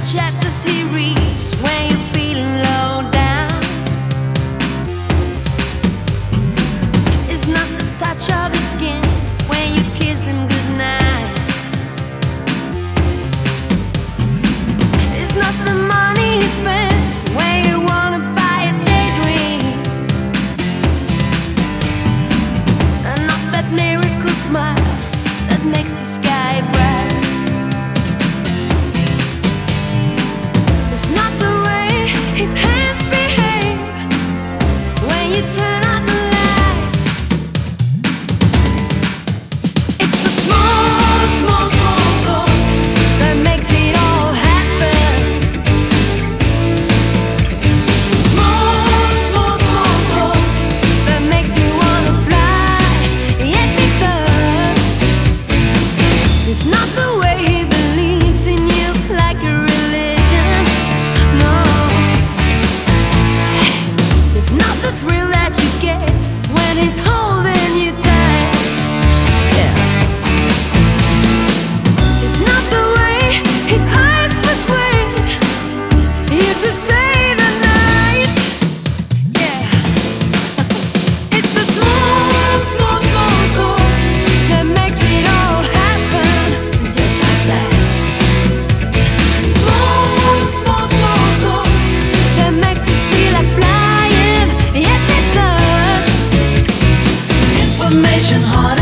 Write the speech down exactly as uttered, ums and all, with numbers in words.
chapters he reads when you're feeling low down. It's not the touch of his skin when you kiss him goodnight. It's not the money he spends when you wanna buy a daydream. And not that miracle smile that makes the sky bright. His hands behave when you turn out the light. It's the small, small, small talk that makes it all happen. Small, small, small talk that makes you wanna fly. Yes, it does. It's not the way he believes in you like a religion. No. It's not the thrill that you get when he's holding you tight. Yeah. It's not the way his eyes persuade you to stay the night. Yeah. It's the small, small, small talk that makes it all happen. Just like that. Small, small, small talk that makes it feel like flying. Yes, it does. Information hard.